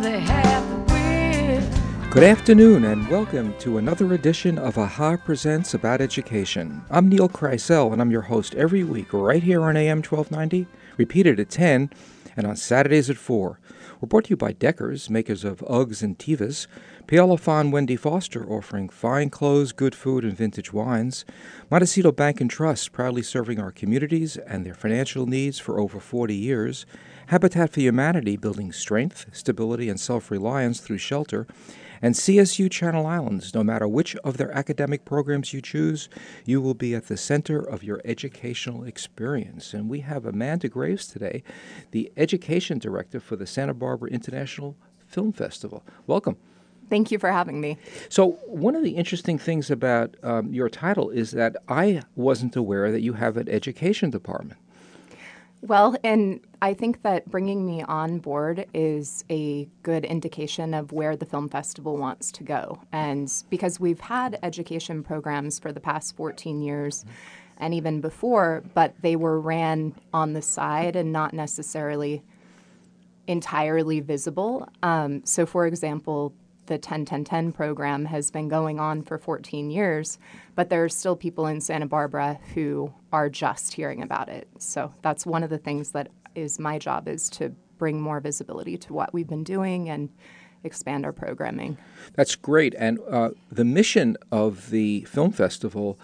only half aware. Good afternoon and welcome to another edition of AHA Presents About Education. I'm Neil Kreisel and I'm your host every week right here on AM 1290, repeated at 10 and on Saturdays at 4. We're brought to you by Deckers, makers of Uggs and Tevas, Pialafon Wendy Foster, offering fine clothes, good food, and vintage wines, Montecito Bank and Trust, proudly serving our communities and their financial needs for over 40 years, Habitat for Humanity, building strength, stability, and self-reliance through shelter, and CSU Channel Islands. No matter which of their academic programs you choose, you will be at the center of your educational experience. And we have Amanda Graves today, the Education Director for the Santa Barbara International Film Festival. Welcome. Thank you for having me. So one of the interesting things about your title is that I wasn't aware that you have an education department. Well, and I think that bringing me on board is a good indication of where the film festival wants to go. And because we've had education programs for the past 14 years and even before, but they were ran on the side and not necessarily entirely visible. So, for example, the 10-10-10 program has been going on for 14 years, but there are still people in Santa Barbara who are just hearing about it. So that's one of the things that is my job, is to bring more visibility to what we've been doing and expand our programming. That's great. And the mission of the film festival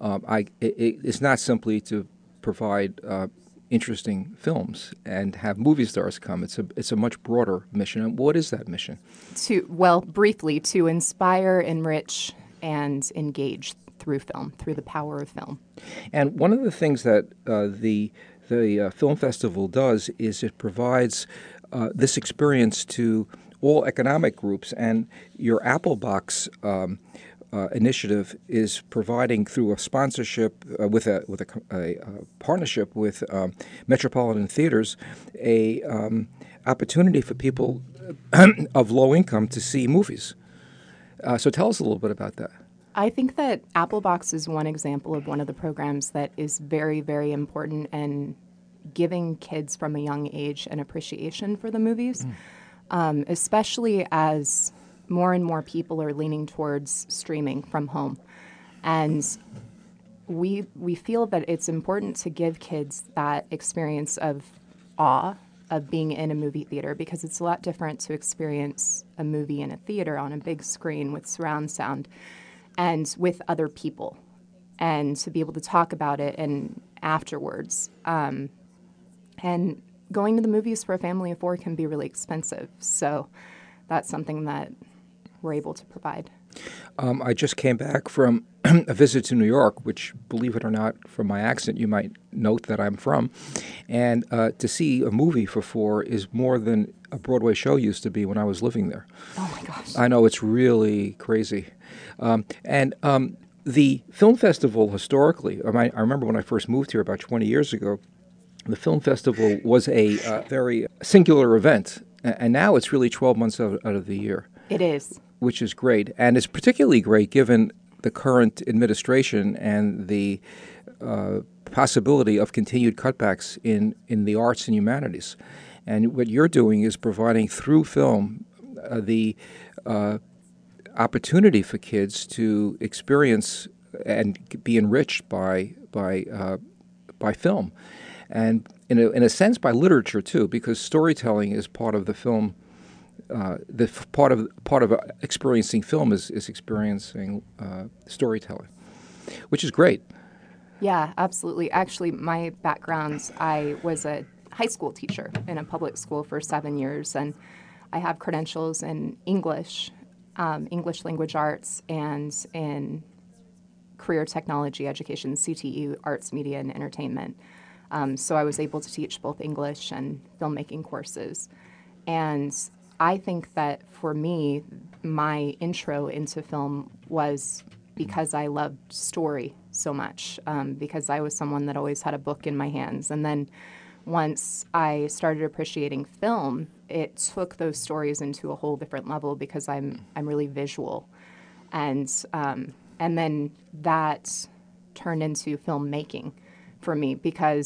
is not simply to provide interesting films and have movie stars come. It's a much broader mission. And what is that mission? Briefly, to inspire, enrich, and engage through film, through the power of film. And one of the things that the film festival does is it provides this experience to all economic groups. And your Apple Box initiative is providing, through a sponsorship with a partnership with Metropolitan Theaters, a opportunity for people of low income to see movies. So tell us a little bit about that. I think that Apple Box is one example of one of the programs that is very, very important in giving kids from a young age an appreciation for the movies, especially as more and more people are leaning towards streaming from home. And we feel that it's important to give kids that experience of awe of being in a movie theater, because it's a lot different to experience a movie in a theater on a big screen with surround sound and with other people, and to be able to talk about it and afterwards. And going to the movies for a family of four can be really expensive. So that's something that we're able to provide. I just came back from a visit to New York, which, believe it or not, from my accent, you might note that I'm from. And to see a movie for four is more than a Broadway show used to be when I was living there. Oh, my gosh. I know, it's really crazy. The film festival, historically, I remember when I first moved here about 20 years ago, the film festival was a very singular event. And now it's really 12 months out of the year. It is. Which is great. And it's particularly great given the current administration and the possibility of continued cutbacks in the arts and humanities. And what you're doing is providing, through film, the opportunity for kids to experience and be enriched by film. And in a sense, by literature, too, because storytelling is part of the film. Part of experiencing film is experiencing storytelling, which is great. Yeah, absolutely. Actually, my background, I was a high school teacher in a public school for 7 years, and I have credentials in English, English language arts, and in career technology education, CTE, arts, media, and entertainment. So I was able to teach both English and filmmaking courses. And I think that for me, my intro into film was because I loved story so much, because I was someone that always had a book in my hands. And then once I started appreciating film, it took those stories into a whole different level, because I'm really visual. And then that turned into filmmaking for me, because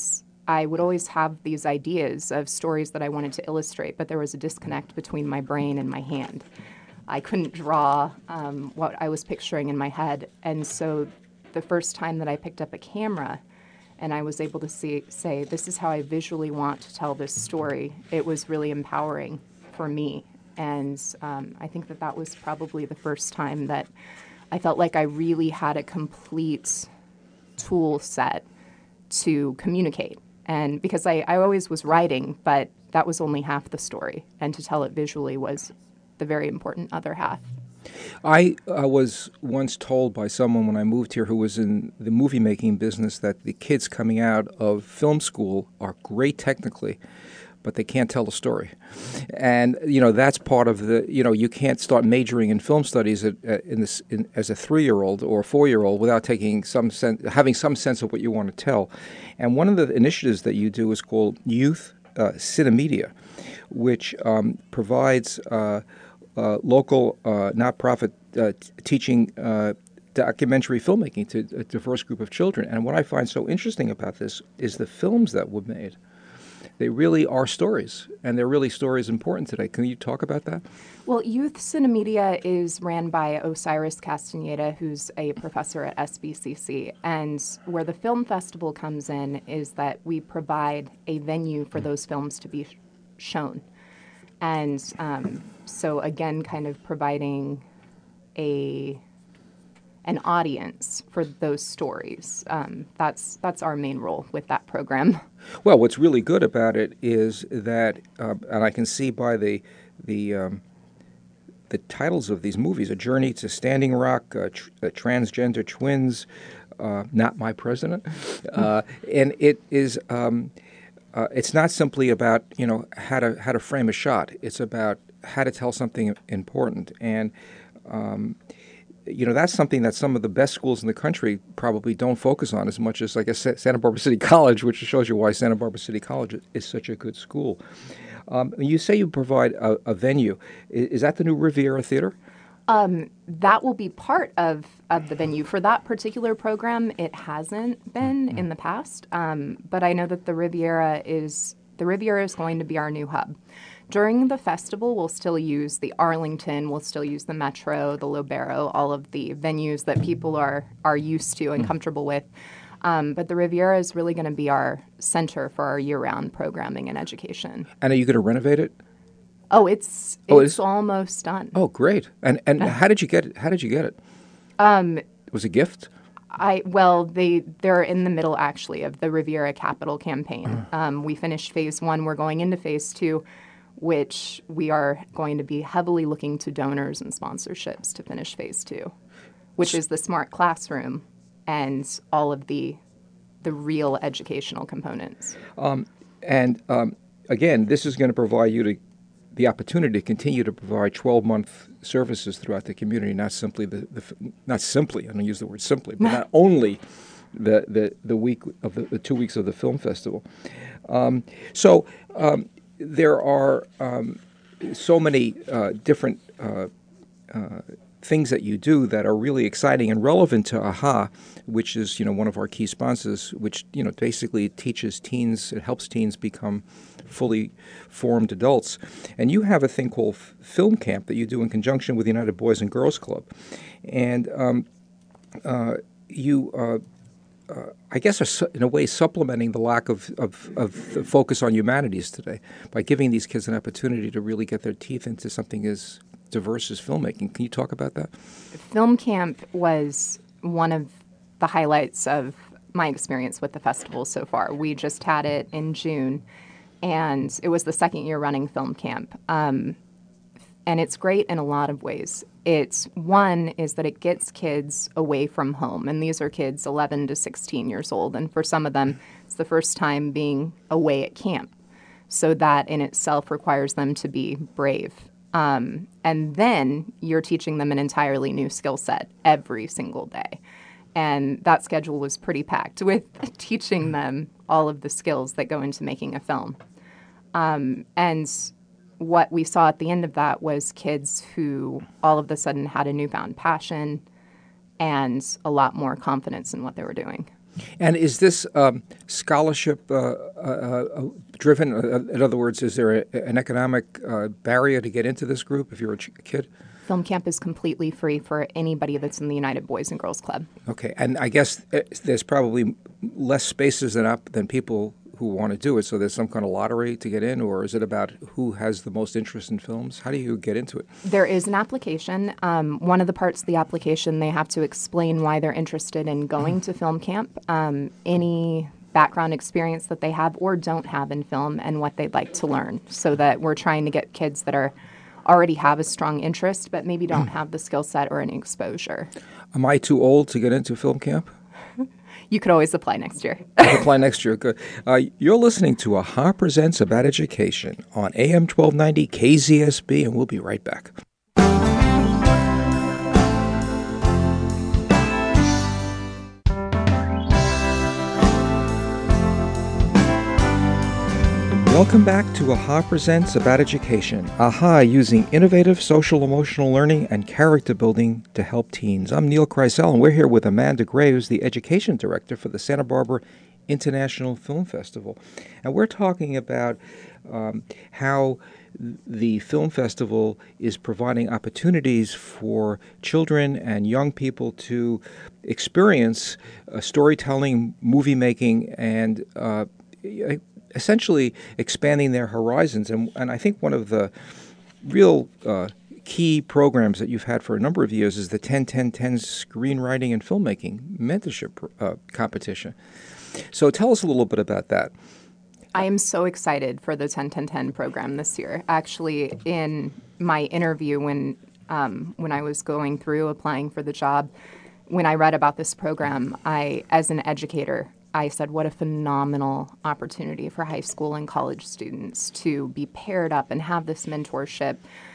I would always have these ideas of stories that I wanted to illustrate, but there was a disconnect between my brain and my hand. I couldn't draw what I was picturing in my head. And so the first time that I picked up a camera and I was able to say, this is how I visually want to tell this story, it was really empowering for me. And I think that was probably the first time that I felt like I really had a complete tool set to communicate. And because I always was writing, but that was only half the story. And to tell it visually was the very important other half. I was once told by someone when I moved here who was in the movie-making business that the kids coming out of film school are great technically, but they can't tell the story. And, that's part of the, you can't start majoring in film studies as a 3-year-old or a 4-year-old without having some sense of what you want to tell. And one of the initiatives that you do is called Youth Cinemedia, which provides local nonprofit teaching documentary filmmaking to a diverse group of children. And what I find so interesting about this is the films that were made. They really are stories, and they're really stories important today. Can you talk about that? Well, Youth Cinemedia is ran by Osiris Castaneda, who's a professor at SBCC. And where the film festival comes in is that we provide a venue for those films to be shown. And so, again, kind of providing an audience for those stories. That's our main role with that program. Well, what's really good about it is that, and I can see by the titles of these movies: A Journey to Standing Rock, Transgender Twins, Not My President, and it is. It's not simply about how to frame a shot. It's about how to tell something important, and that's something that some of the best schools in the country probably don't focus on as much as, like I said, Santa Barbara City College, which shows you why Santa Barbara City College is such a good school. You say you provide a venue. Is that the new Riviera Theater? That will be part of the venue. For that particular program, it hasn't been in the past, but I know that the Riviera is going to be our new hub. During the festival, we'll still use the Arlington, we'll still use the Metro, the Lobero, all of the venues that people are used to and comfortable with. But the Riviera is really going to be our center for our year-round programming and education. And are you going to renovate it? Oh, it's almost done. Oh, great! And how did you get it? It was a gift. They're in the middle actually of the Riviera Capital campaign. We finished phase 1. We're going into phase 2, which we are going to be heavily looking to donors and sponsorships to finish phase 2, which is the smart classroom and all of the real educational components. Again, this is going to provide you the opportunity to continue to provide 12-month services throughout the community, not simply not simply, I don't use the word simply, but not only the week of the 2 weeks of the film festival. There are so many different things that you do that are really exciting and relevant to AHA, which is one of our key sponsors, which basically teaches teens, it helps teens become fully formed adults. And you have a thing called Film Camp that you do in conjunction with the United Boys and Girls Club, and you. I guess are in a way supplementing the lack of the focus on humanities today by giving these kids an opportunity to really get their teeth into something as diverse as filmmaking. Can you talk about that? Film Camp was one of the highlights of my experience with the festival so far. We just had it in June, and it was the second year running Film Camp. And it's great in a lot of ways. One is that it gets kids away from home, and these are kids 11 to 16 years old, and for some of them, it's the first time being away at camp. So that in itself requires them to be brave. And then you're teaching them an entirely new skill set every single day. And that schedule was pretty packed with teaching them all of the skills that go into making a film. And what we saw at the end of that was kids who all of a sudden had a newfound passion and a lot more confidence in what they were doing. And is this scholarship driven? In other words, is there an economic barrier to get into this group if you're a kid? Film camp is completely free for anybody that's in the United Boys and Girls Club. Okay, and I guess there's probably less spaces than people who want to do it, so there's some kind of lottery to get in, or is it about who has the most interest in films? How do you get into it? There is an application. One of the parts of the application, they have to explain why they're interested in going to film camp, any background experience that they have or don't have in film, and what they'd like to learn, so that we're trying to get kids that already have a strong interest but maybe don't have the skill set or any exposure. Am I too old to get into film camp? You could always apply next year. Apply next year, good. You're listening to AHA Presents About Education on AM 1290 KZSB, and we'll be right back. Welcome back to AHA Presents About Education. AHA using innovative social-emotional learning and character building to help teens. I'm Neil Kreisel, and we're here with Amanda Gray, who's the education director for the Santa Barbara International Film Festival. And we're talking about how the film festival is providing opportunities for children and young people to experience storytelling, movie making, and essentially expanding their horizons. And I think one of the real key programs that you've had for a number of years is the 10-10-10 screenwriting and filmmaking mentorship competition. So tell us a little bit about that. I am so excited for the 10-10-10 program this year. Actually, in my interview when I was going through applying for the job, when I read about this program, as an educator, I said, what a phenomenal opportunity for high school and college students to be paired up and have this mentorship.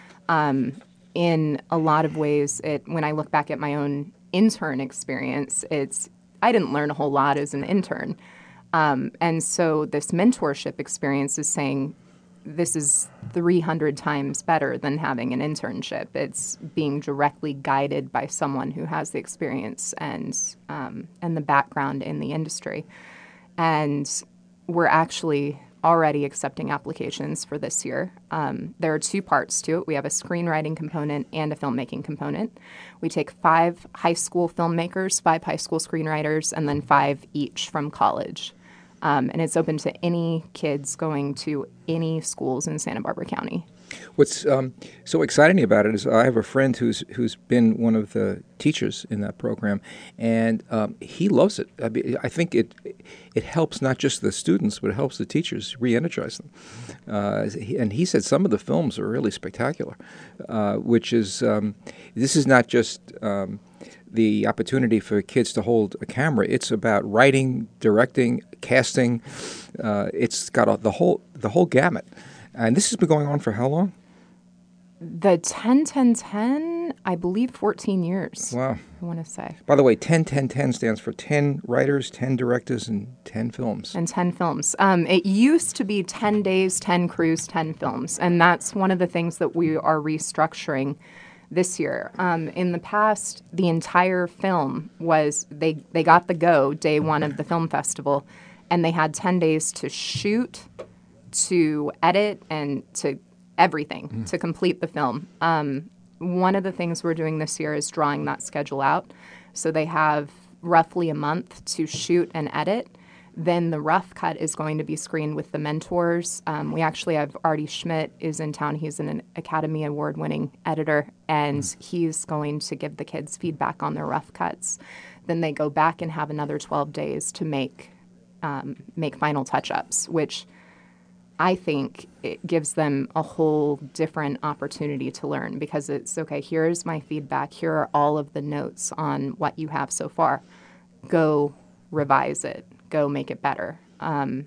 In a lot of ways, when I look back at my own intern experience, I didn't learn a whole lot as an intern. And so this mentorship experience is saying this is 300 times better than having an internship. It's being directly guided by someone who has the experience and the background in the industry. And we're actually already accepting applications for this year. There are two parts to it. We have a screenwriting component and a filmmaking component. We take 5 high school filmmakers, 5 high school screenwriters, and then 5 each from college. And it's open to any kids going to any schools in Santa Barbara County. What's so exciting about it is I have a friend who's been one of the teachers in that program, and he loves it. I think it helps not just the students, but it helps the teachers re-energize them. And he said some of the films are really spectacular, which is this is not just the opportunity for kids to hold a camera. It's about writing, directing, casting. It's got the whole gamut. And this has been going on for how long? The 10-10-10, I believe 14 years. Wow. I want to say. By the way, 10-10-10 stands for 10 writers, 10 directors, and 10 films. And 10 films. It used to be 10 days, 10 crews, 10 films. And that's one of the things that we are restructuring this year. In the past, the entire film was, they got the go day one of the film festival, and they had 10 days to shoot, to edit, and to everything to complete the film. One of the things we're doing this year is drawing that schedule out. So they have roughly a month to shoot and edit. Then the rough cut is going to be screened with the mentors. We actually have Artie Schmidt is in town. He's an Academy Award-winning editor, and he's going to give the kids feedback on their rough cuts. Then they go back and have another 12 days to make final touch-ups, which I think it gives them a whole different opportunity to learn, because it's, okay, here's my feedback. Here are all of the notes on what you have so far. Go revise it. Go make it better. And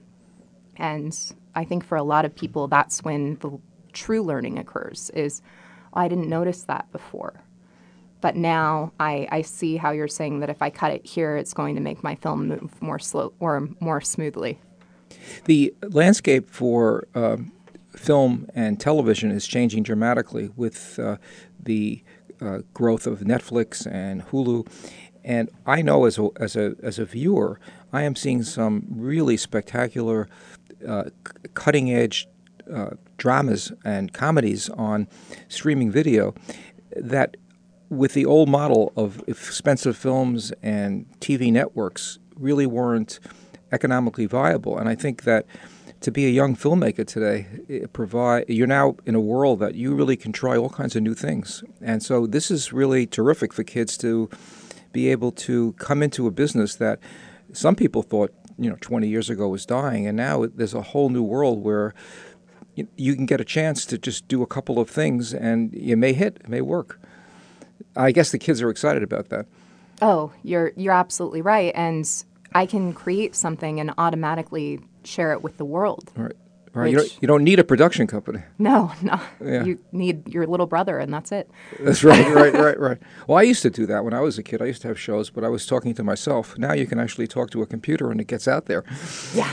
I think for a lot of people, that's when the true learning occurs is, oh, I didn't notice that before. But now I see how you're saying that if I cut it here, it's going to make my film move more slow or more smoothly. The landscape for film and television is changing dramatically with the growth of Netflix and Hulu. And I know as a viewer, I am seeing some really spectacular, cutting edge dramas and comedies on streaming video that, with the old model of expensive films and TV networks, really weren't economically viable. And I think that to be a young filmmaker today, you're now in a world that you really can try all kinds of new things. And so this is really terrific for kids to be able to come into a business that some people thought, 20 years ago was dying, and now there's a whole new world where you can get a chance to just do a couple of things, and it may work. I guess the kids are excited about that. Oh, you're absolutely right. And I can create something and automatically share it with the world. Right. You don't need a production company. No. Yeah. You need your little brother, and that's it. That's right. Well, I used to do that when I was a kid. I used to have shows, but I was talking to myself. Now you can actually talk to a computer, and it gets out there. Yeah.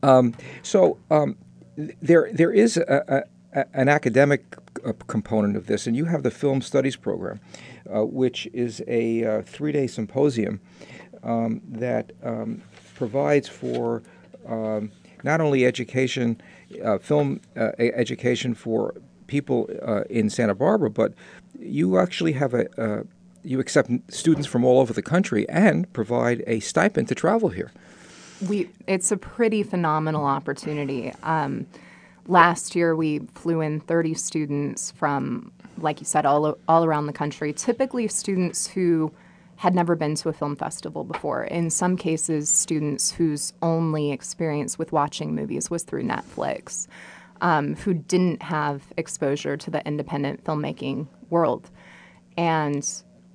There is an academic component of this, and you have the Film Studies program, which is a 3-day symposium that provides for not only education, film education for people in Santa Barbara, but you actually have you accept students from all over the country and provide a stipend to travel here. It's a pretty phenomenal opportunity. Last year, we flew in 30 students from, like you said, all around the country, typically students who had never been to a film festival before. In some cases, students whose only experience with watching movies was through Netflix, who didn't have exposure to the independent filmmaking world. And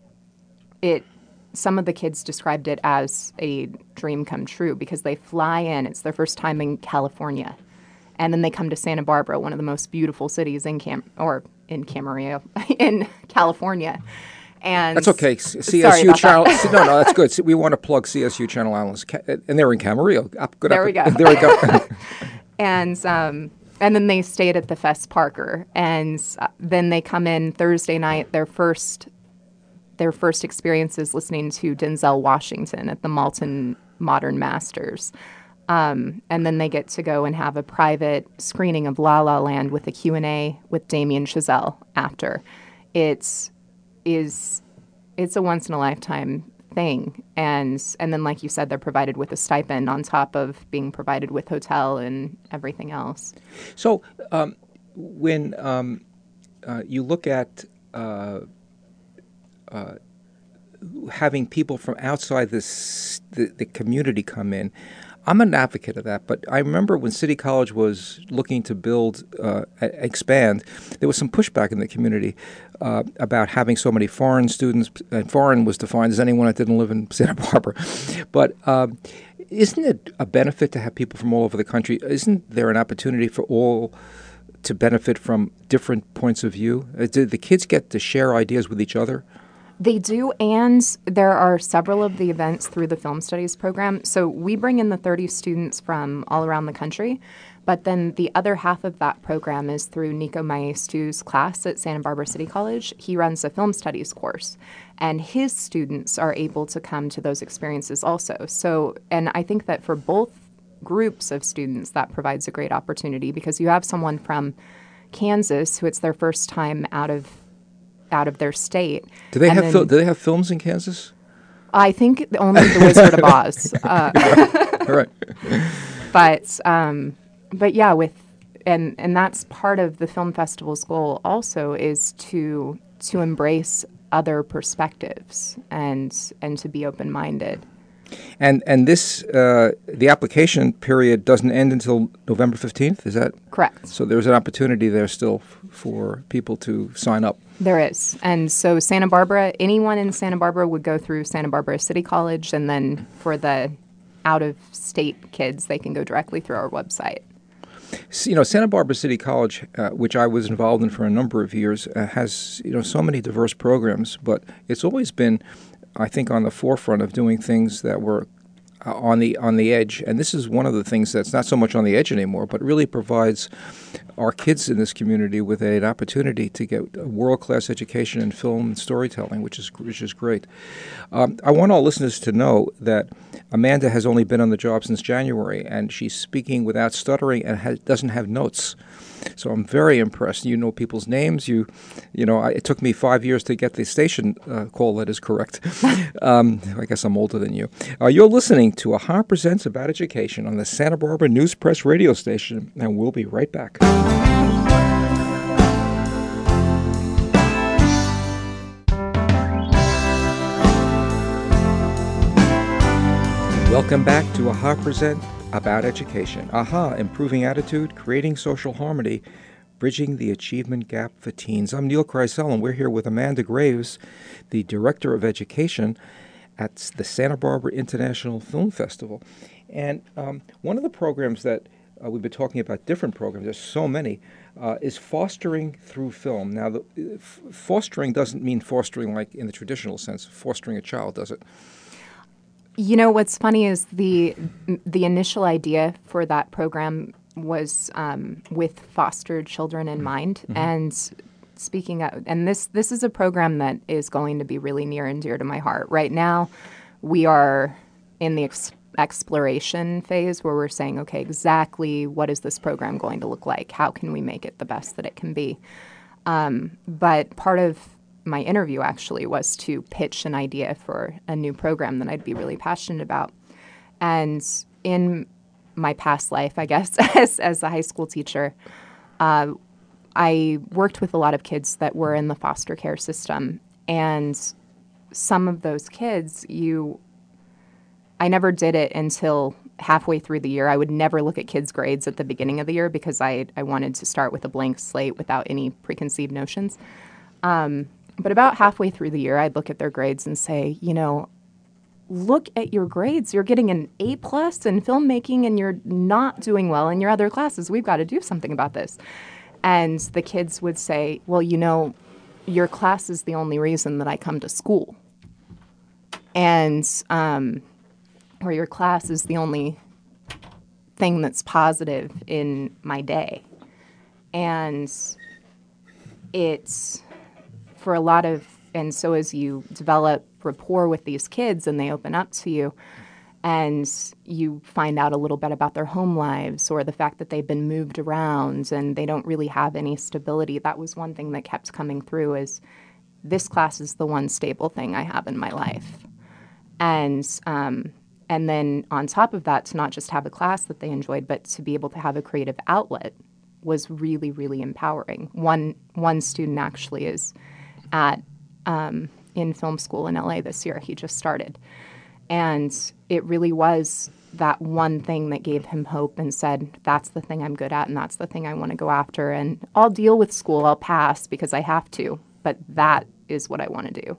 some of the kids described it as a dream come true because they fly in. It's their first time in California. And then they come to Santa Barbara, one of the most beautiful cities in Camarillo, in California. And that's okay. CSU Channel. No, that's good. We want to plug CSU Channel Islands, and they're in Camarillo. There we go. There we go. And then they stayed at the Fest Parker, and then they come in Thursday night. Their first experience is listening to Denzel Washington at the Malton Modern Masters. And then they get to go and have a private screening of La La Land with a Q&A with Damien Chazelle after. It's a once-in-a-lifetime thing. And then, like you said, they're provided with a stipend on top of being provided with hotel and everything else. So when you look at having people from outside the community come in, I'm an advocate of that, but I remember when City College was looking to build, expand, there was some pushback in the community about having so many foreign students, and foreign was defined as anyone that didn't live in Santa Barbara. But isn't it a benefit to have people from all over the country? Isn't there an opportunity for all to benefit from different points of view? Do the kids get to share ideas with each other? They do, and there are several of the events through the Film Studies program. So we bring in the 30 students from all around the country, but then the other half of that program is through Nico Maestu's class at Santa Barbara City College. He runs a Film Studies course, and his students are able to come to those experiences also. So, and I think that for both groups of students, that provides a great opportunity because you have someone from Kansas who it's their first time out of their state. Do they have films in Kansas? I think only The Wizard of Oz. Right. But yeah, and that's part of the film festival's goal also is to embrace other perspectives and to be open-minded. And this the application period doesn't end until November 15th, is that? Correct. So there's an opportunity there still for people to sign up. There is. And so Santa Barbara, anyone in Santa Barbara would go through Santa Barbara City College, and then for the out-of-state kids, they can go directly through our website. Santa Barbara City College, which I was involved in for a number of years, has so many diverse programs, but it's always been, I think, on the forefront of doing things that were on the edge. And this is one of the things that's not so much on the edge anymore, but really provides our kids in this community with an opportunity to get a world-class education in film and storytelling, which is great. I want all listeners to know that Amanda has only been on the job since January, and she's speaking without stuttering and doesn't have notes. So I'm very impressed. You know people's names. It took me 5 years to get the station call letters correct. I guess I'm older than you. You're listening to AHA Presents About Education on the Santa Barbara News Press radio station, and we'll be right back. Welcome back to AHA Present About Education. AHA, improving attitude, creating social harmony, bridging the achievement gap for teens. I'm Neil Kreisel, and we're here with Amanda Graves, the Director of Education at the Santa Barbara International Film Festival. And one of the programs that we've been talking about, different programs, there's so many, is fostering through film. Now, fostering doesn't mean fostering like in the traditional sense, fostering a child, does it? You know, what's funny is the initial idea for that program was with foster children in mind. Mm-hmm. And speaking of, and this is a program that is going to be really near and dear to my heart. Right now, we are in the exploration phase where we're saying, okay, exactly what is this program going to look like? How can we make it the best that it can be? But part of my interview actually was to pitch an idea for a new program that I'd be really passionate about. And in my past life, I guess, as a high school teacher, I worked with a lot of kids that were in the foster care system. And some of those kids, I never did it until halfway through the year. I would never look at kids' grades at the beginning of the year because I wanted to start with a blank slate without any preconceived notions. But about halfway through the year, I'd look at their grades and say, look at your grades. You're getting an A+ in filmmaking and you're not doing well in your other classes. We've got to do something about this. And the kids would say, well, your class is the only reason that I come to school. And, or your class is the only thing that's positive in my day. And it's for a lot of, and so as you develop rapport with these kids and they open up to you and you find out a little bit about their home lives or the fact that they've been moved around and they don't really have any stability, that was one thing that kept coming through is this class is the one stable thing I have in my life. And then on top of that, to not just have a class that they enjoyed, but to be able to have a creative outlet was really, really empowering. One student actually is in film school in LA this year. He just started. And it really was that one thing that gave him hope and said, that's the thing I'm good at and that's the thing I want to go after. And I'll deal with school. I'll pass because I have to. But that is what I want to do.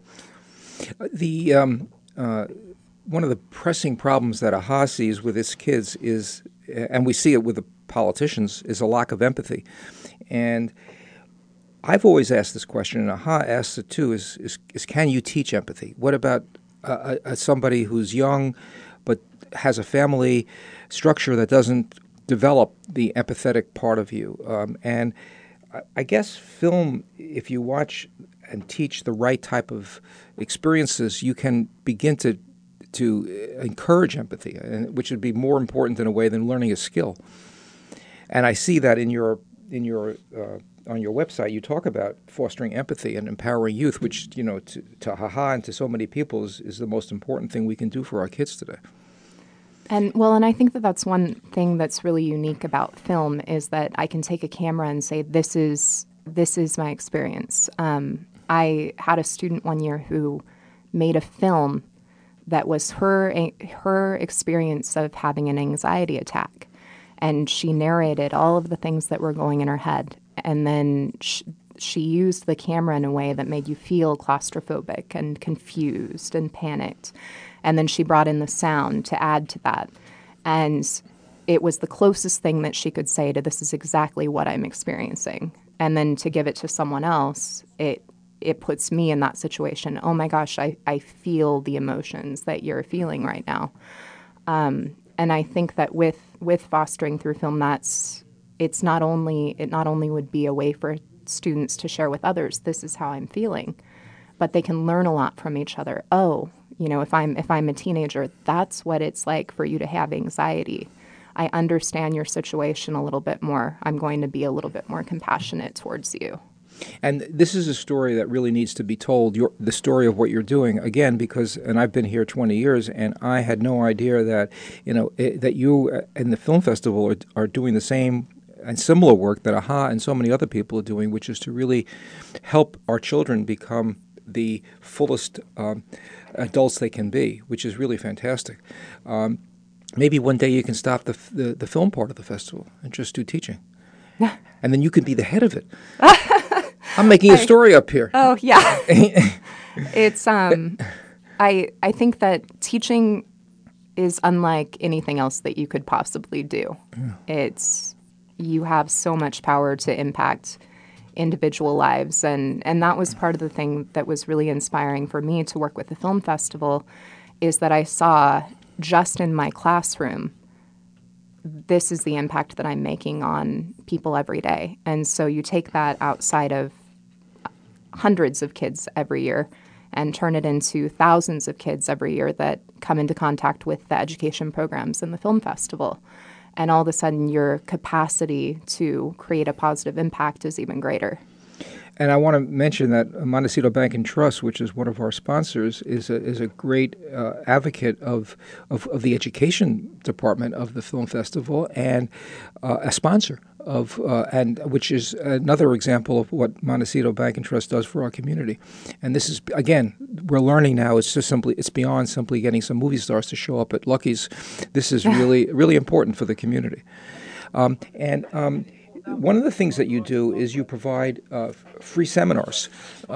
One of the pressing problems that AHA sees with its kids is, and we see it with the politicians, is a lack of empathy. And I've always asked this question, and AHA asks it too, is can you teach empathy? What about somebody who's young but has a family structure that doesn't develop the empathetic part of you? And I guess film, if you watch and teach the right type of experiences, you can begin to encourage empathy, which would be more important in a way than learning a skill. And I see that in your on your website, you talk about fostering empathy and empowering youth, which, to AHA and to so many people is the most important thing we can do for our kids today. And I think that that's one thing that's really unique about film is that I can take a camera and say, this is my experience. I had a student one year who made a film that was her experience of having an anxiety attack. And she narrated all of the things that were going in her head. And then she used the camera in a way that made you feel claustrophobic and confused and panicked. And then she brought in the sound to add to that. And it was the closest thing that she could say to this is exactly what I'm experiencing. And then to give it to someone else, it puts me in that situation. Oh my gosh, I feel the emotions that you're feeling right now. And I think that with fostering through film, it not only would be a way for students to share with others, this is how I'm feeling, but they can learn a lot from each other. Oh, if I'm a teenager, that's what it's like for you to have anxiety. I understand your situation a little bit more. I'm going to be a little bit more compassionate towards you. And this is a story that really needs to be told, the story of what you're doing, again, and I've been here 20 years, and I had no idea that, that you and the film festival are doing the same and similar work that AHA and so many other people are doing, which is to really help our children become the fullest adults they can be, which is really fantastic. Maybe one day you can stop the film part of the festival and just do teaching. And then you can be the head of it. I'm making a story up here. Oh, yeah. It's I think that teaching is unlike anything else that you could possibly do. Yeah. You have so much power to impact individual lives, and that was part of the thing that was really inspiring for me to work with the film festival, is that I saw just in my classroom, this is the impact that I'm making on people every day. And so you take that outside of hundreds of kids every year and turn it into thousands of kids every year that come into contact with the education programs in the film festival. And all of a sudden, your capacity to create a positive impact is even greater. And I want to mention that Montecito Bank and Trust, which is one of our sponsors, is a great advocate of the education department of the film festival, and a sponsor of and which is another example of what Montecito Bank and Trust does for our community. And this is, again, we're learning now. It's beyond simply getting some movie stars to show up at Lucky's. This is really really important for the community. One of the things that you do is you provide free seminars,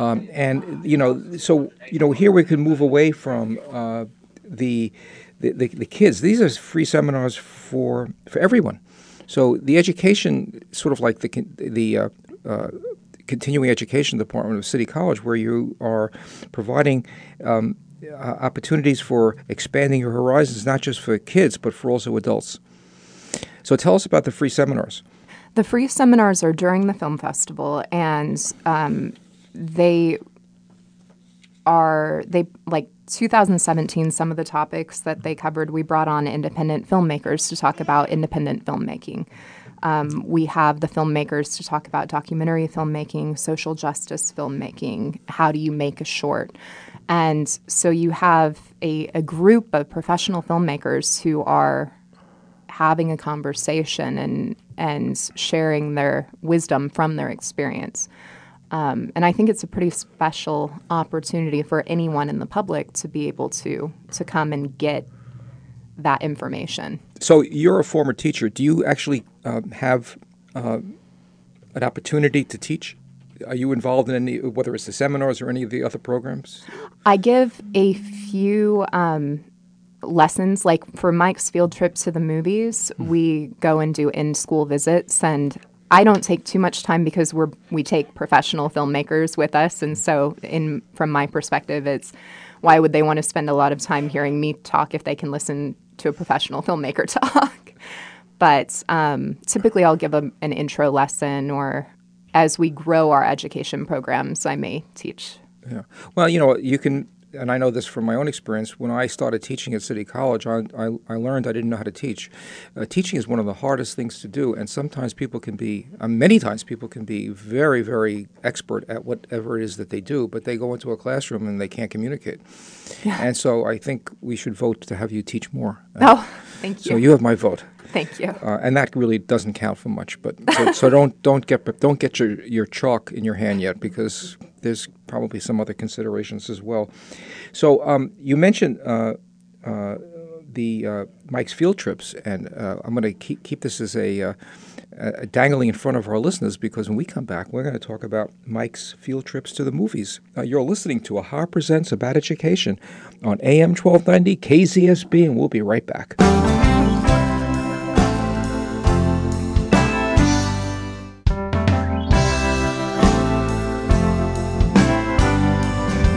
here we can move away from the kids. These are free seminars for everyone. So the education, sort of like the continuing education department of City College, where you are providing opportunities for expanding your horizons, not just for kids but for also adults. So tell us about the free seminars. The free seminars are during the film festival, and they like 2017, some of the topics that they covered, we brought on independent filmmakers to talk about independent filmmaking. We have the filmmakers to talk about documentary filmmaking, social justice filmmaking, how do you make a short. And so you have a group of professional filmmakers who are having a conversation and sharing their wisdom from their experience. And I think it's a pretty special opportunity for anyone in the public to be able to come and get that information. So you're a former teacher. Do you actually have an opportunity to teach? Are you involved in any, whether it's the seminars or any of the other programs? I give a few lessons. Like for Mike's field trip to the movies, we go and do in-school visits, and I don't take too much time because we take professional filmmakers with us, and so from my perspective, it's why would they want to spend a lot of time hearing me talk if they can listen to a professional filmmaker talk? But typically I'll give an intro lesson, or as we grow our education programs, I may teach. Yeah. Well, you can, and I know this from my own experience, when I started teaching at City College, I learned I didn't know how to teach. Teaching is one of the hardest things to do, and sometimes people can be, many times people can be very, very expert at whatever it is that they do, but they go into a classroom and they can't communicate. Yeah. And so I think we should vote to have you teach more. Thank you. So you have my vote. Thank you. And that really doesn't count for much, but so don't get your chalk in your hand yet, because there's probably some other considerations as well. So you mentioned the Mike's field trips, and I'm going to keep this as a dangling in front of our listeners, because when we come back, we're going to talk about Mike's field trips to the movies. You're listening to AHA Presents About Education on AM 1290 KZSB, and we'll be right back.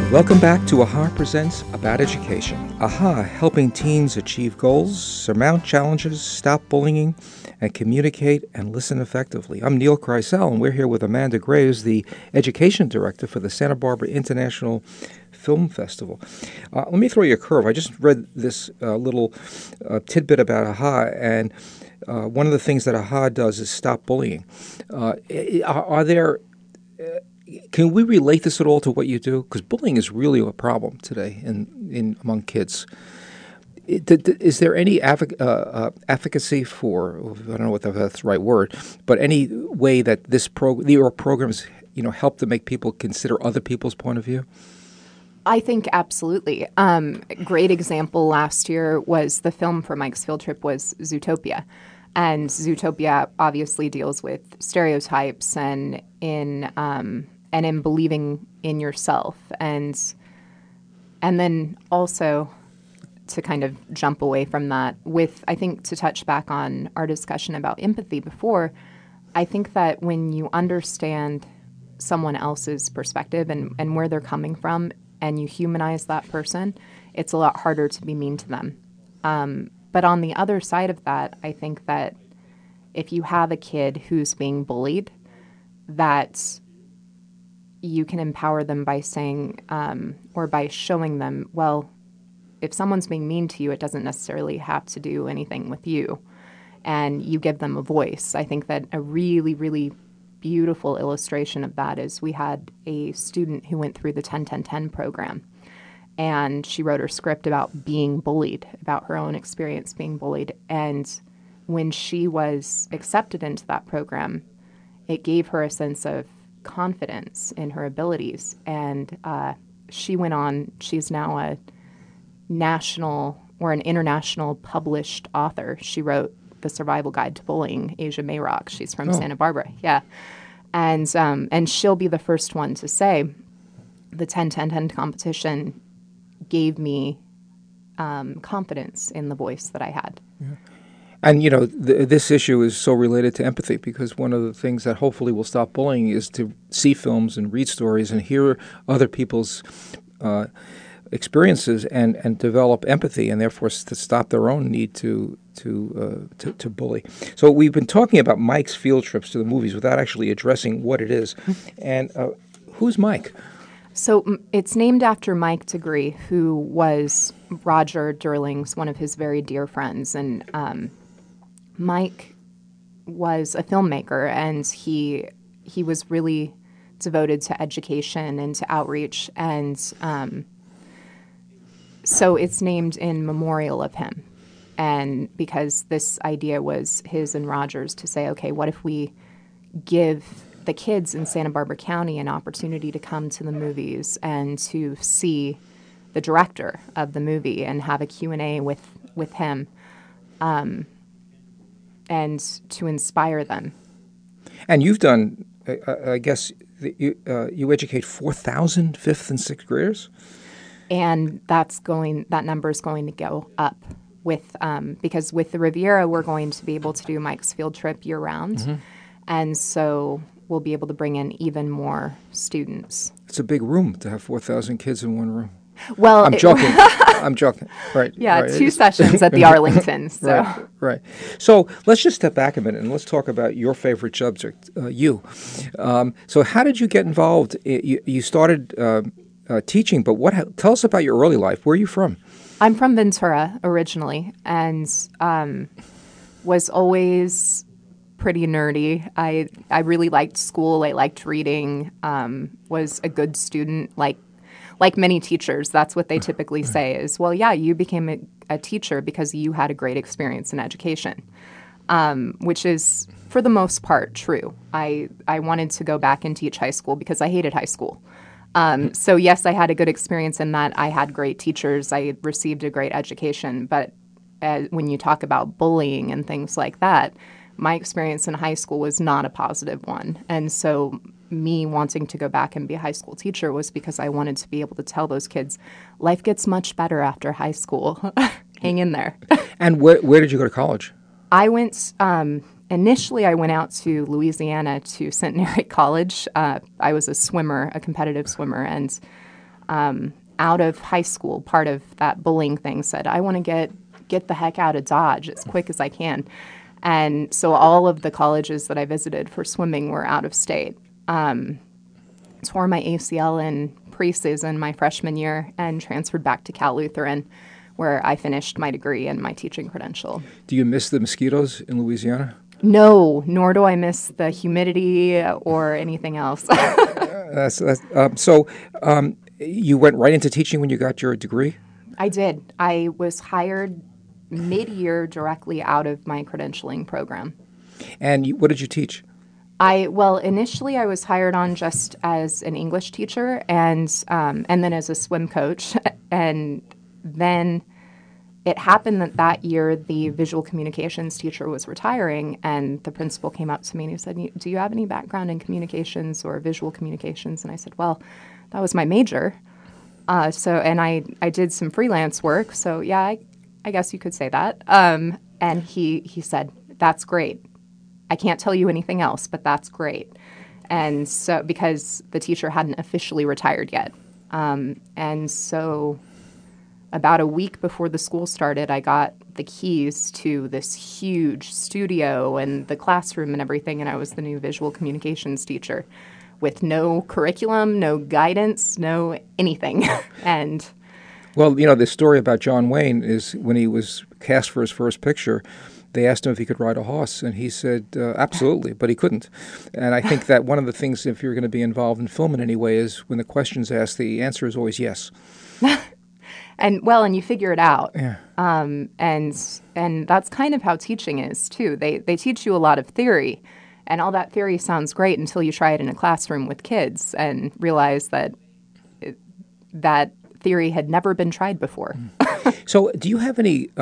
Welcome back to AHA Presents About Education. AHA, helping teens achieve goals, surmount challenges, stop bullying, and communicate and listen effectively. I'm Neil Kreisel, and we're here with Amanda Graves, the Education Director for the Santa Barbara International Film Festival. Let me throw you a curve. I just read this little tidbit about AHA, and one of the things that AHA does is stop bullying. Can we relate this at all to what you do? Because bullying is really a problem today in among kids. Is there any efficacy for, I don't know if that's the right word, but any way that your programs help to make people consider other people's point of view? I think absolutely. Great example last year was the film for Mike's Field Trip was Zootopia. And Zootopia obviously deals with stereotypes and in believing in yourself. And then also to kind of jump away from that I think to touch back on our discussion about empathy before, I think that when you understand someone else's perspective and where they're coming from and you humanize that person, it's a lot harder to be mean to them. But on the other side of that, I think that if you have a kid who's being bullied, that you can empower them by saying or by showing them, well, if someone's being mean to you, it doesn't necessarily have to do anything with you. And you give them a voice. I think that a really, really beautiful illustration of that is we had a student who went through the 10-10-10 program. And she wrote her script about being bullied, about her own experience being bullied. And when she was accepted into that program, it gave her a sense of confidence in her abilities. And she went on, she's now a national or an international published author. She wrote The Survival Guide to Bullying, Asia Mayrock. She's from Santa Barbara. Yeah. And she'll be the first one to say the 10-10-10 competition gave me confidence in the voice that I had. Yeah. And, this issue is so related to empathy because one of the things that hopefully will stop bullying is to see films and read stories and hear other people's experiences and develop empathy and therefore to stop their own need to bully. So we've been talking about Mike's field trips to the movies without actually addressing what it is. And who's Mike? So it's named after Mike Degree, who was Roger Durling's one of his very dear friends. And Mike was a filmmaker, and he was really devoted to education and to outreach. And so it's named in memorial of him. And because this idea was his and Roger's to say, okay, what if we give the kids in Santa Barbara County an opportunity to come to the movies and to see the director of the movie and have a Q&A with him and to inspire them. And you've done, I guess, you educate 4,000 fifth and sixth graders? And that number is going to go up because with the Riviera, we're going to be able to do Mike's Field Trip year round. Mm-hmm. And so we'll be able to bring in even more students. It's a big room to have 4,000 kids in one room. Well, I'm joking. I'm joking. Right. Yeah, right. 2 sessions at the Arlington. So. Right. So let's just step back a minute and let's talk about your favorite subject, you. So how did you get involved? You started teaching, but tell us about your early life. Where are you from? I'm from Ventura originally, and was always pretty nerdy. I really liked school. I liked reading. Was a good student. Like many teachers, that's what they typically say is, well, yeah, you became a teacher because you had a great experience in education, which is for the most part true. I wanted to go back and teach high school because I hated high school. So yes, I had a good experience in that. I had great teachers. I received a great education. But when you talk about bullying and things like that, my experience in high school was not a positive one. And so me wanting to go back and be a high school teacher was because I wanted to be able to tell those kids, life gets much better after high school. Hang in there. And where did you go to college? I went, initially I went out to Louisiana to Centenary College. I was a swimmer, a competitive swimmer, and out of high school, part of that bullying thing, said, I want to get the heck out of Dodge as quick as I can. And so all of the colleges that I visited for swimming were out of state. Tore my ACL in preseason my freshman year and transferred back to Cal Lutheran, where I finished my degree and my teaching credential. Do you miss the mosquitoes in Louisiana? No, nor do I miss the humidity or anything else. So you went right into teaching when you got your degree? I did. I was hired mid-year directly out of my credentialing program. And what did you teach? Initially I was hired on just as an English teacher and then as a swim coach. And then it happened that year the visual communications teacher was retiring, and the principal came up to me and he said, do you have any background in communications or visual communications? And I said, well, that was my major. And I did some freelance work. So yeah, I guess you could say that. And he said, that's great. I can't tell you anything else, but that's great. And so, because the teacher hadn't officially retired yet. And so about a week before the school started, I got the keys to this huge studio and the classroom and everything, and I was the new visual communications teacher with no curriculum, no guidance, no anything. And well, the story about John Wayne is when he was cast for his first picture, they asked him if he could ride a horse, and he said absolutely, but he couldn't. And I think that one of the things, if you're going to be involved in film in any way, is when the question's asked, the answer is always yes. And you figure it out. Yeah. And that's kind of how teaching is too. They teach you a lot of theory, and all that theory sounds great until you try it in a classroom with kids and realize that that theory had never been tried before. So, do you have any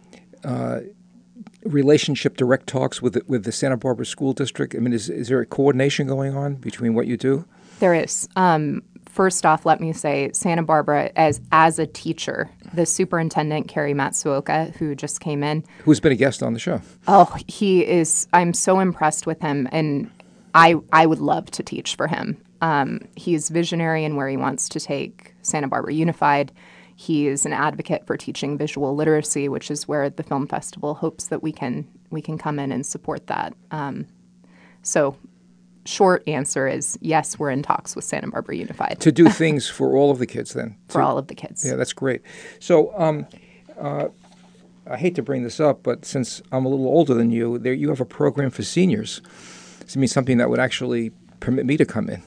relationship, direct talks with the Santa Barbara School District? I mean, is there a coordination going on between what you do? There is. First off, let me say Santa Barbara, as a teacher, the superintendent, Kerry Matsuoka, who just came in. Who's been a guest on the show. Oh, he is. I'm so impressed with him, and I would love to teach for him. He's visionary in where he wants to take Santa Barbara Unified. He is an advocate for teaching visual literacy, which is where the film festival hopes that we can come in and support that. So short answer is yes, we're in talks with Santa Barbara Unified. To do things for all of the kids then? For all of the kids. Yeah, that's great. So I hate to bring this up, but since I'm a little older than you, you have a program for seniors. This means something that would actually permit me to come in.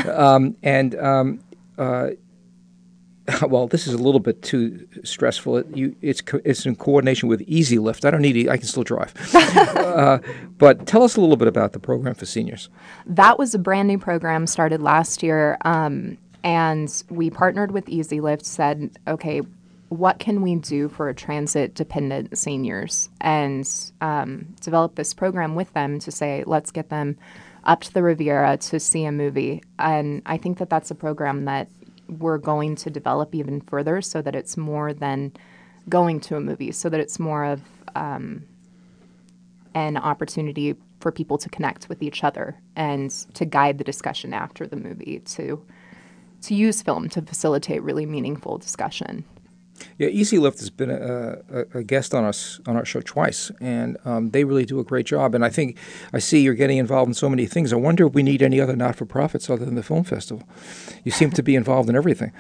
Well, this is a little bit too stressful. It's in coordination with Easy Lift. I don't need I can still drive. But tell us a little bit about the program for seniors. That was a brand new program started last year, and we partnered with Easy Lift, said, okay, what can we do for transit-dependent seniors? And develop this program with them to say, let's get them up to the Riviera to see a movie. And I think that that's a program that we're going to develop even further so that it's more than going to a movie, so that it's more of an opportunity for people to connect with each other and to guide the discussion after the movie, to use film to facilitate really meaningful discussion. Yeah, Easy Lift has been a guest on our show twice, and they really do a great job. And I see you're getting involved in so many things. I wonder if we need any other not-for-profits other than the film festival. You seem to be involved in everything.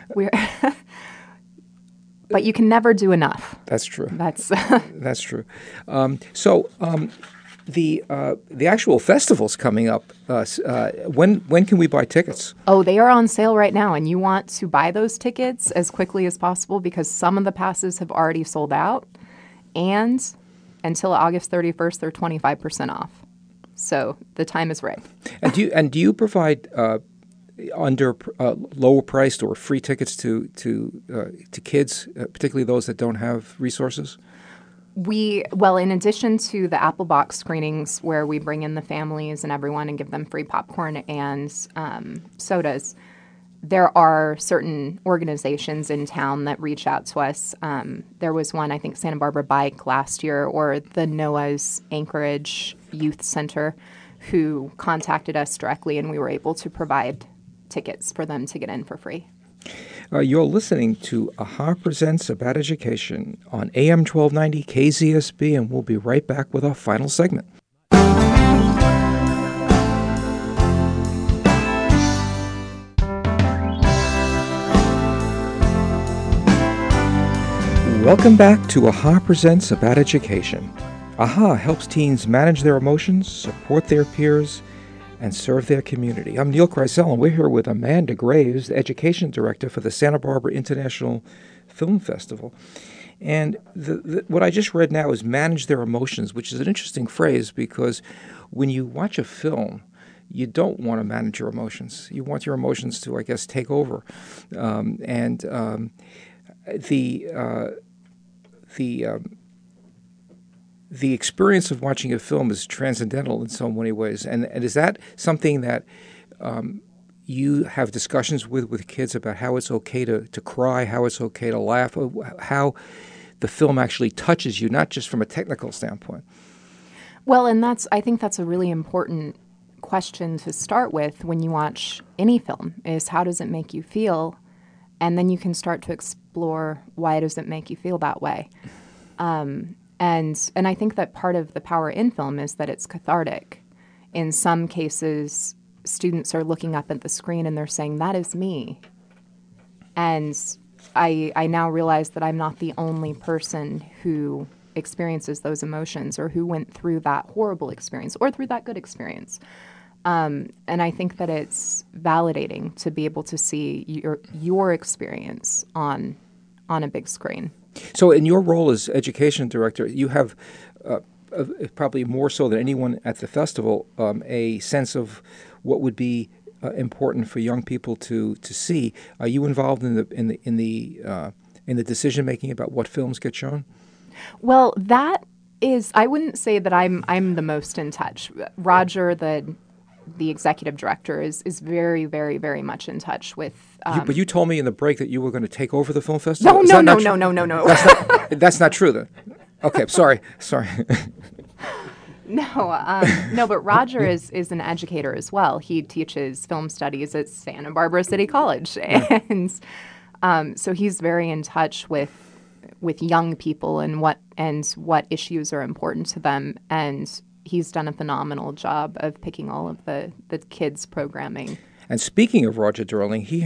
But you can never do enough. That's true. That's true. The actual festival's coming up. When can we buy tickets? Oh, they are on sale right now, and you want to buy those tickets as quickly as possible because some of the passes have already sold out, and until August 31st, they're 25% off. So the time is right. And do you provide under lower priced or free tickets to kids, particularly those that don't have resources? In addition to the Apple Box screenings where we bring in the families and everyone and give them free popcorn and sodas, there are certain organizations in town that reach out to us. There was one, I think Santa Barbara Bike last year, or the Noah's Anchorage Youth Center, who contacted us directly, and we were able to provide tickets for them to get in for free. You're listening to AHA Presents About Education on AM 1290 KZSB, and we'll be right back with our final segment. Welcome back to AHA Presents About Education. AHA helps teens manage their emotions, support their peers, and serve their community. I'm Neil Kreisel, and we're here with Amanda Graves, the Education Director for the Santa Barbara International Film Festival. And what I just read now is manage their emotions, which is an interesting phrase because when you watch a film, you don't want to manage your emotions. You want your emotions to, I guess, take over. The experience of watching a film is transcendental in so many ways. And is that something that you have discussions with kids about how it's okay to cry, how it's okay to laugh, how the film actually touches you, not just from a technical standpoint? Well, and I think that's a really important question to start with when you watch any film, is how does it make you feel? And then you can start to explore why does it make you feel that way. And I think that part of the power in film is that it's cathartic. In some cases, students are looking up at the screen and they're saying, that is me. And I now realize that I'm not the only person who experiences those emotions or who went through that horrible experience or through that good experience. And I think that it's validating to be able to see your experience on a big screen. So in your role as education director, you have probably more so than anyone at the festival a sense of what would be important for young people to see. Are you involved in the decision making about what films get shown? Well, that is, I wouldn't say that I'm the most in touch. Roger, the executive director, is very, very, very much in touch with. But you told me in the break that you were going to take over the film festival. No. That's not true, then. Okay, sorry. No, but Roger is an educator as well. He teaches film studies at Santa Barbara City College, and so he's very in touch with young people and what issues are important to them, and he's done a phenomenal job of picking all of the kids' programming. And speaking of Roger Durling, he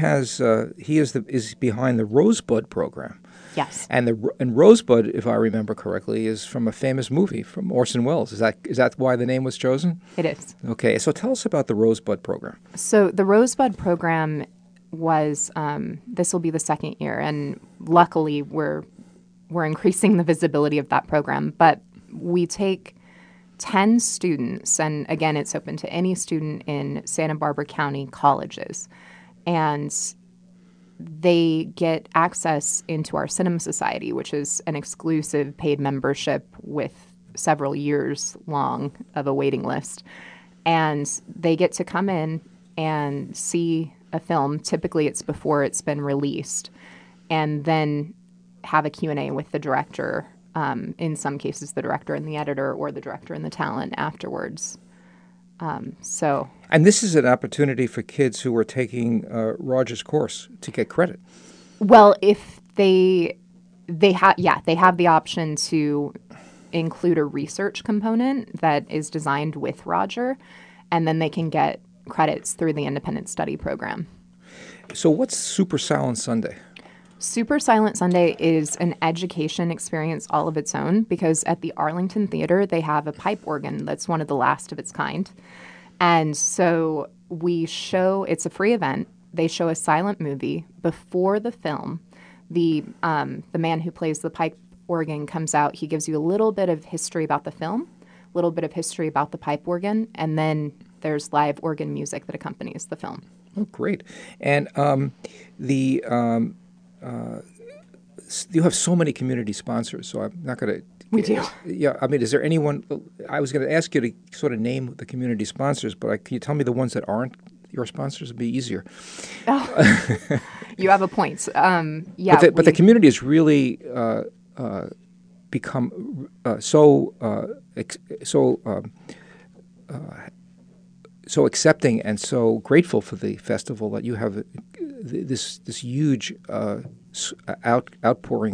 is behind the Rosebud program. Yes. And Rosebud, if I remember correctly, is from a famous movie from Orson Welles. Is that why the name was chosen? It is. Okay, so tell us about the Rosebud program. So the Rosebud program was this will be the second year, and luckily we're increasing the visibility of that program. But we take 10 students, and again, it's open to any student in Santa Barbara County colleges, and they get access into our Cinema Society, which is an exclusive paid membership with several years long of a waiting list. And they get to come in and see a film. Typically, it's before it's been released, and then have a Q&A with the director, in some cases the director and the editor, or the director and the talent afterwards. And this is an opportunity for kids who are taking Roger's course to get credit. Well, if they have the option to include a research component that is designed with Roger, and then they can get credits through the Independent Study Program. So what's Super Silent Sunday? Super Silent Sunday is an education experience all of its own, because at the Arlington Theater, they have a pipe organ that's one of the last of its kind. And so it's a free event. They show a silent movie. Before the film, the man who plays the pipe organ comes out. He gives you a little bit of history about the film, a little bit of history about the pipe organ, and then there's live organ music that accompanies the film. Oh, great. And you have so many community sponsors, so I'm not going to... We do. Yeah, I mean, is there anyone... I was going to ask you to sort of name the community sponsors, but can you tell me the ones that aren't your sponsors? It'd be easier. Oh, you have a point. But the community has really become so accepting and so grateful for the festival that you have this huge outpouring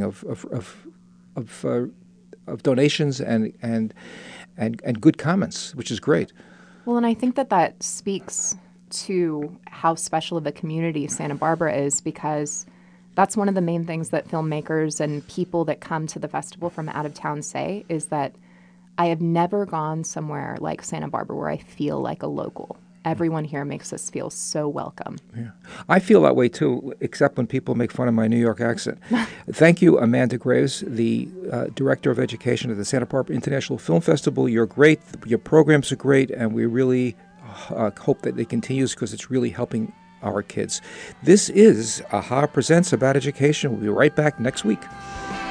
of donations and good comments, which is great. Well, and I think that speaks to how special of a community Santa Barbara is, because that's one of the main things that filmmakers and people that come to the festival from out of town say, is that I have never gone somewhere like Santa Barbara where I feel like a local. Everyone here makes us feel so welcome. Yeah. I feel that way too, except when people make fun of my New York accent. Thank you, Amanda Graves, the Director of Education at the Santa Barbara International Film Festival. You're great. Your programs are great, and we really hope that it continues, because it's really helping our kids. This is AHA Presents About Education. We'll be right back next week.